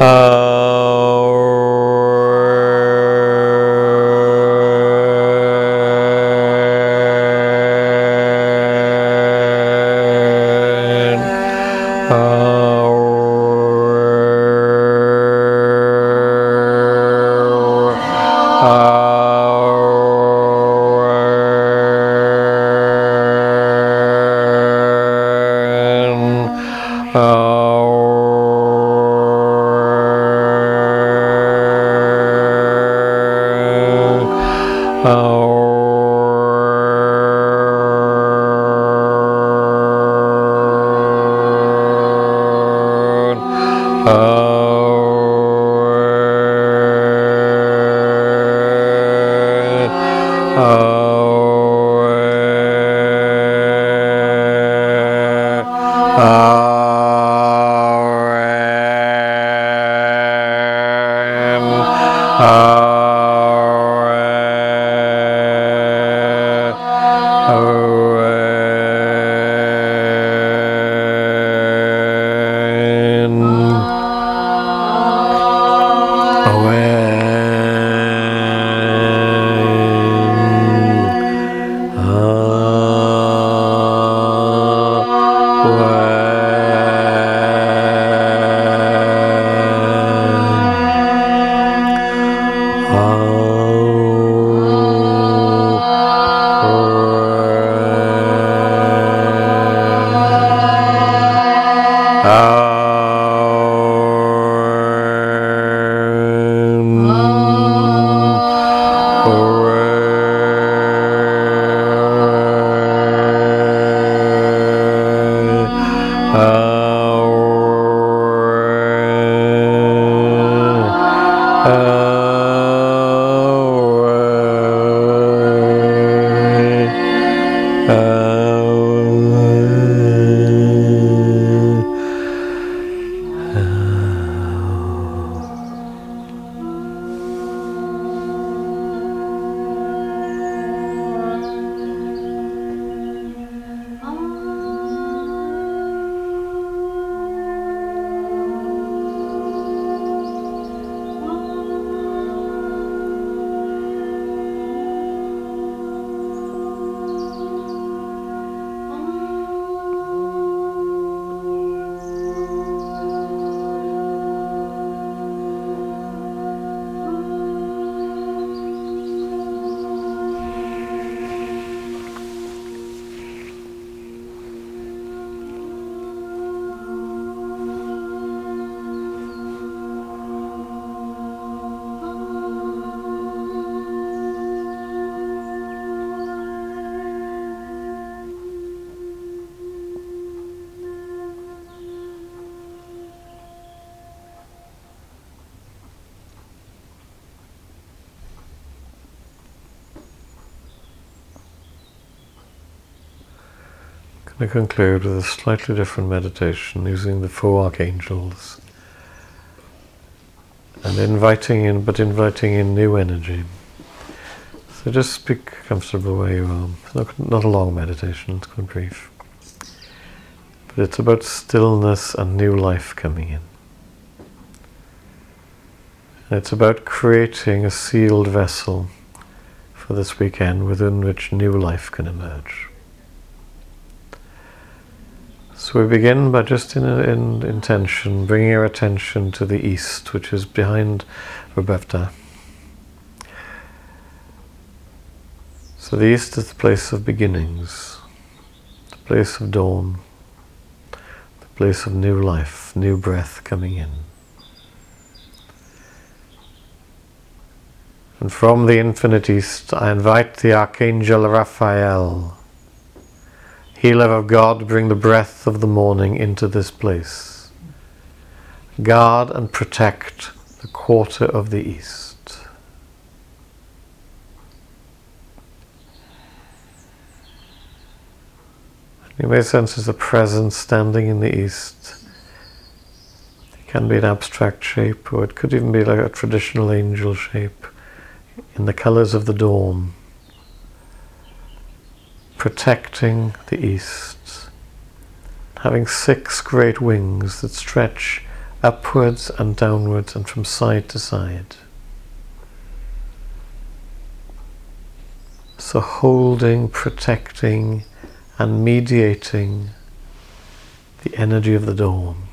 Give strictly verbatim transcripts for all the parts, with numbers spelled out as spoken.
To conclude with a slightly different meditation using the four archangels and inviting in, but inviting in new energy. So just be comfortable where you are. It's not, not a long meditation, it's quite brief. But it's about stillness and new life coming in. And it's about creating a sealed vessel for this weekend within which new life can emerge. So we begin by just in, in intention, bringing our attention to the east, which is behind Verbevta. So the east is the place of beginnings, the place of dawn, the place of new life, new breath coming in. And from the infinite east, I invite the Archangel Raphael, Healer of God, bring the breath of the morning into this place. Guard and protect the quarter of the east. You may sense there's a presence standing in the east. It can be an abstract shape, or it could even be like a traditional angel shape in the colors of the dawn, protecting the east, having six great wings that stretch upwards and downwards and from side to side. So holding, protecting and mediating the energy of the dawn.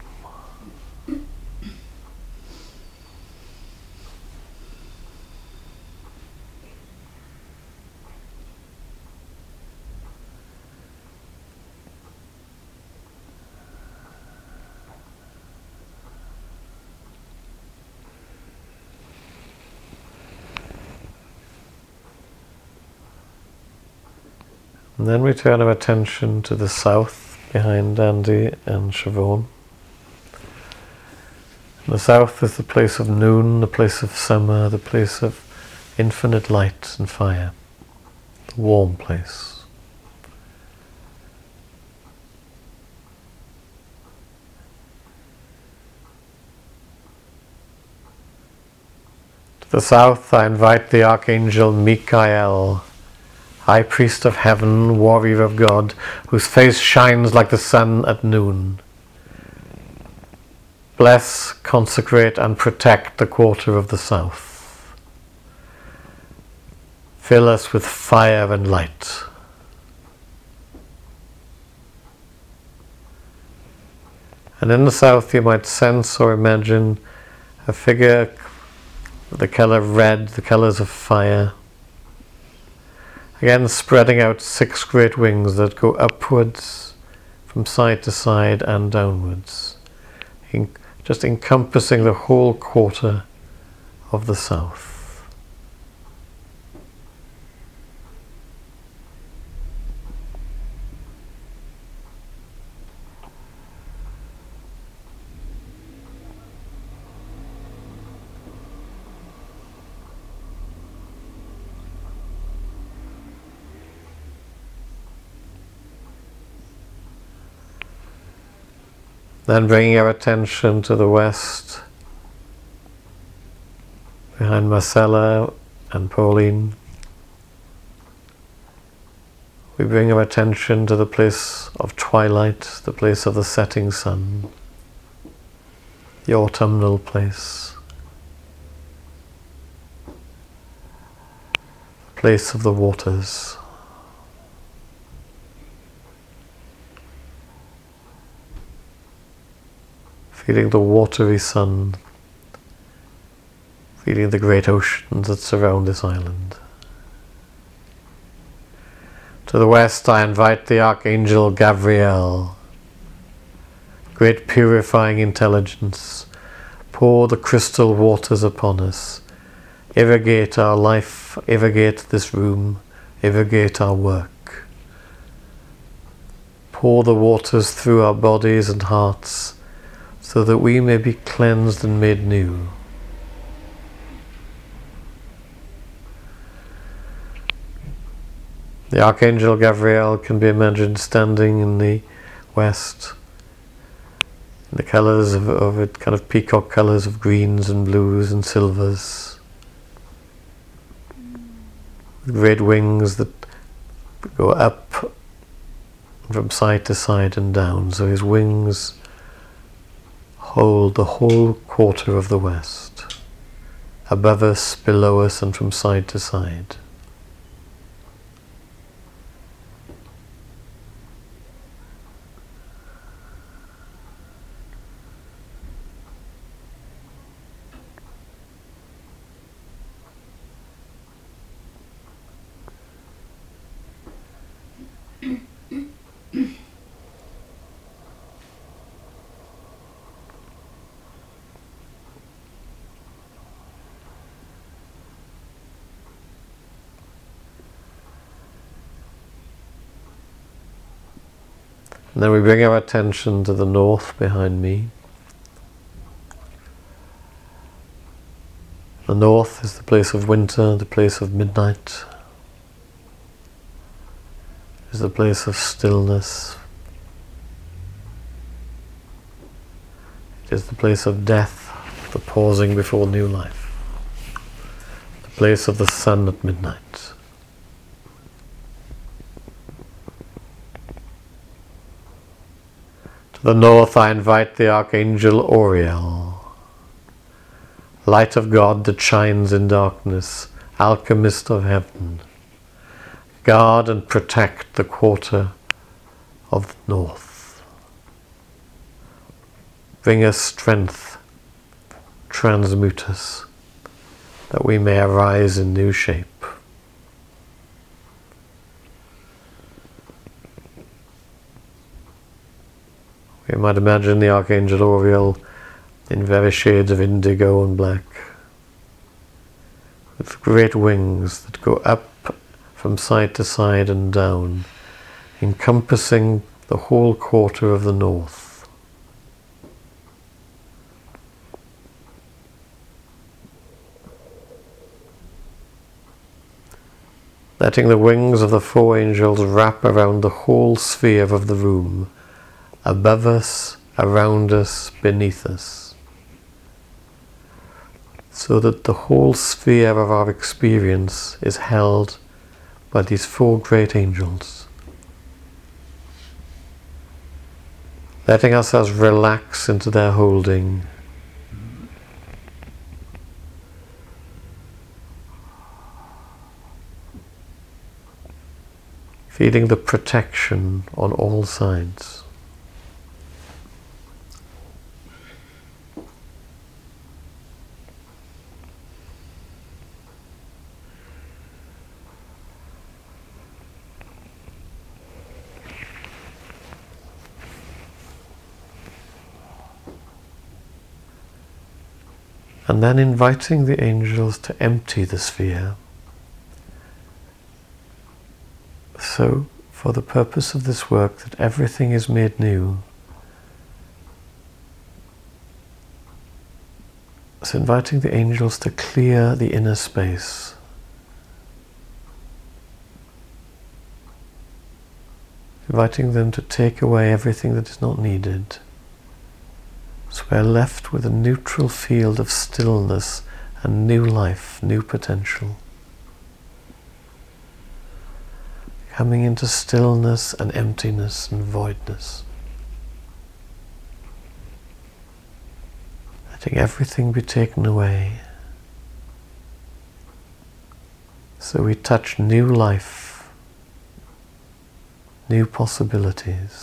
And then we turn our attention to the south behind Andy and Siobhan. The south is the place of noon, the place of summer, the place of infinite light and fire, the warm place. To the south I invite the Archangel Michael, High Priest of Heaven, Warrior of God, whose face shines like the sun at noon. Bless, consecrate and protect the quarter of the south. Fill us with fire and light. And in the south you might sense or imagine a figure with the colour red, the colours of fire. Again, spreading out six great wings that go upwards, from side to side and downwards, en- just encompassing the whole quarter of the south. Then bringing our attention to the west, behind Marcella and Pauline, we bring our attention to the place of twilight, the place of the setting sun, the autumnal place, the place of the waters. Feeling the watery sun, feeling the great oceans that surround this island. To the west I invite the Archangel Gabriel, great purifying intelligence, pour the crystal waters upon us, irrigate our life, irrigate this room, irrigate our work. Pour the waters through our bodies and hearts, so that we may be cleansed and made new. The Archangel Gabriel can be imagined standing in the west, in the colours of, of it, kind of peacock colours of greens and blues and silvers, with great wings that go up from side to side and down, so his wings hold the whole quarter of the west, above us, below us, and from side to side. And then we bring our attention to the north behind me. The north is the place of winter, the place of midnight. It is the place of stillness. It is the place of death, the pausing before new life. The place of the sun at midnight. To the north I invite the Archangel Oriel, light of God that shines in darkness, alchemist of heaven. Guard and protect the quarter of the north. Bring us strength, transmute us, that we may arise in new shape. We might imagine the Archangel Oriel in various shades of indigo and black, with great wings that go up from side to side and down, encompassing the whole quarter of the north. Letting the wings of the four angels wrap around the whole sphere of the room, above us, around us, beneath us, so that the whole sphere of our experience is held by these four great angels. Letting ourselves relax into their holding, feeling the protection on all sides. And then inviting the angels to empty the sphere. So, for the purpose of this work, that everything is made new. So inviting the angels to clear the inner space. Inviting them to take away everything that is not needed. So we're left with a neutral field of stillness and new life, new potential. Coming into stillness and emptiness and voidness. Letting everything be taken away. So we touch new life, new possibilities.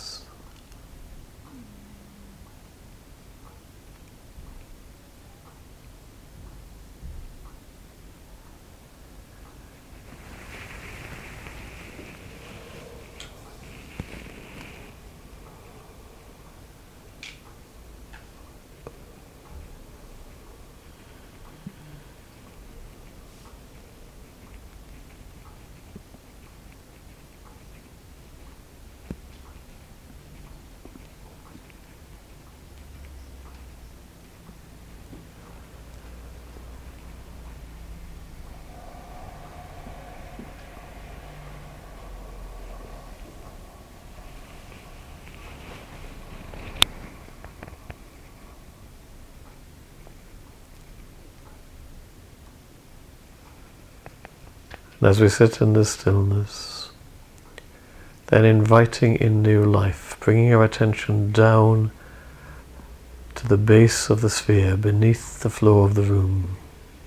And as we sit in this stillness, then inviting in new life, bringing our attention down to the base of the sphere, beneath the floor of the room,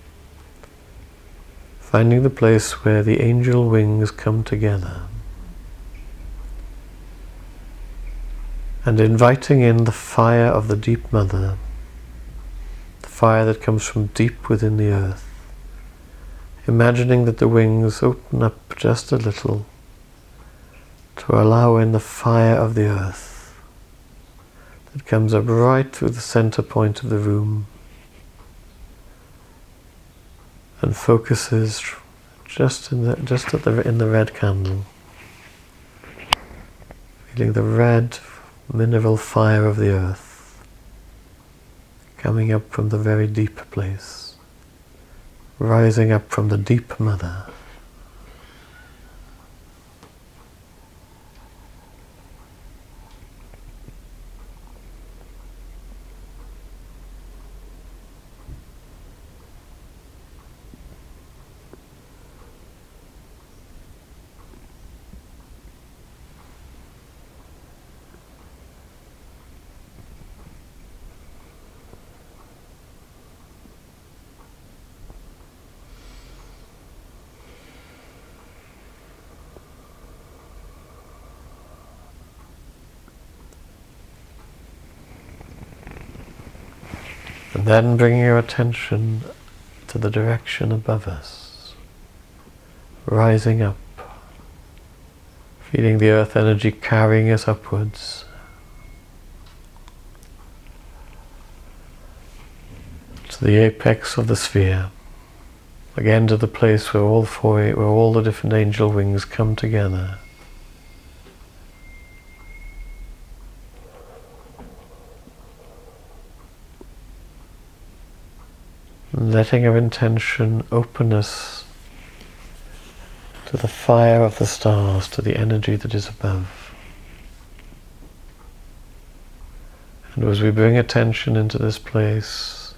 finding the place where the angel wings come together, and inviting in the fire of the deep mother, the fire that comes from deep within the earth. Imagining that the wings open up just a little to allow in the fire of the earth that comes up right through the center point of the room and focuses just in the just at the in the red candle, feeling the red mineral fire of the earth coming up from the very deep place. Rising up from the deep mother. And then bringing your attention to the direction above us, rising up, feeling the earth energy carrying us upwards, to the apex of the sphere, again to the place where all four, where all the different angel wings come together. Letting our intention open us to the fire of the stars, to the energy that is above. And as we bring attention into this place,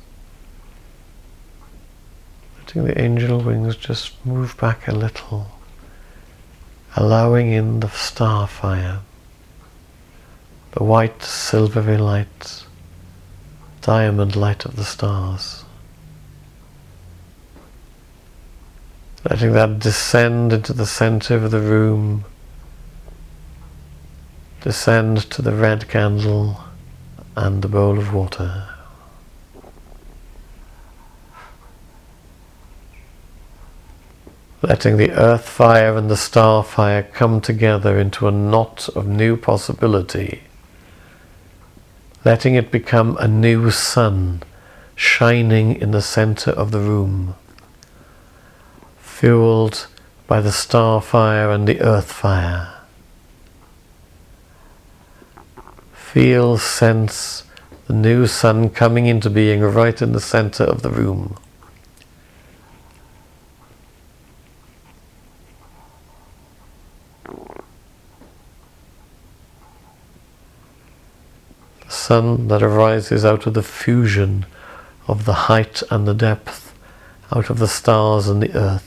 letting the angel wings just move back a little, allowing in the star fire, the white silvery light, diamond light of the stars. Letting that descend into the center of the room, descend to the red candle and the bowl of water. Letting the earth fire and the star fire come together into a knot of new possibility. Letting it become a new sun shining in the center of the room, fueled by the star fire and the earth fire. Feel, sense the new sun coming into being right in the center of the room. The sun that arises out of the fusion of the height and the depth, out of the stars and the earth.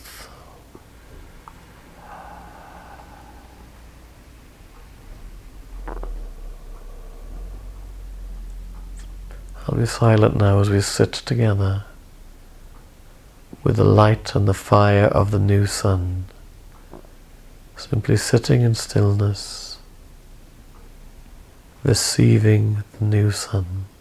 I'll be silent now as we sit together with the light and the fire of the new sun, simply sitting in stillness, receiving the new sun.